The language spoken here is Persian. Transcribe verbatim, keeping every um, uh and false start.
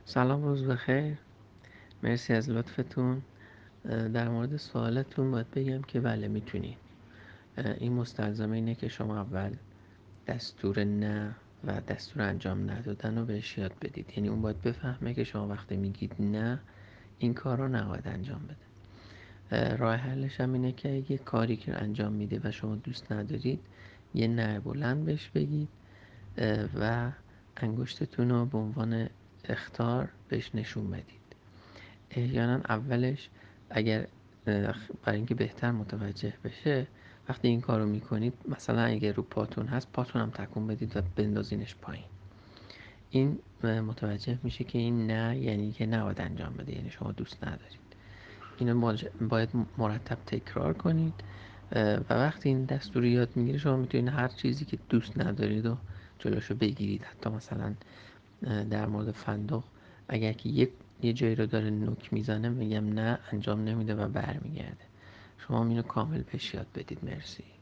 سلام، روز بخیر. مرسی از لطفتون. در مورد سوالتون باید بگم که بله میتونید. این مستلزم اینه که شما اول دستور نه و دستور انجام ندادن رو بهش یاد بدید. یعنی اون باید بفهمه که شما وقتی میگید نه، این کار رو نباید انجام بده. راه حلش هم اینه که اگه کاری که انجام میده و شما دوست ندارید، یه نه بلند بهش بگید و انگشتتون رو به عنوان اخطار بهش نشون بدید. احیانا اولش اگر برای اینکه بهتر متوجه بشه، وقتی این کارو میکنید مثلا اگر رو پاتون هست، پاتون هم تکون بدید و بندازینش پایین. این متوجه میشه که این نه یعنی که نباید انجام بده، یعنی شما دوست ندارید. اینو باید مرتب تکرار کنید و وقتی این دستور یاد میگیره، شما میتونید هر چیزی که دوست ندارید و جلوشو بگیرید. حتی مثلا در مورد فندق، اگر که یک یه جایی رو داره نوک میزنه، میگم نه، انجام نمیده و برمیگرده. شما اینو کامل بهش یاد بدید. مرسی.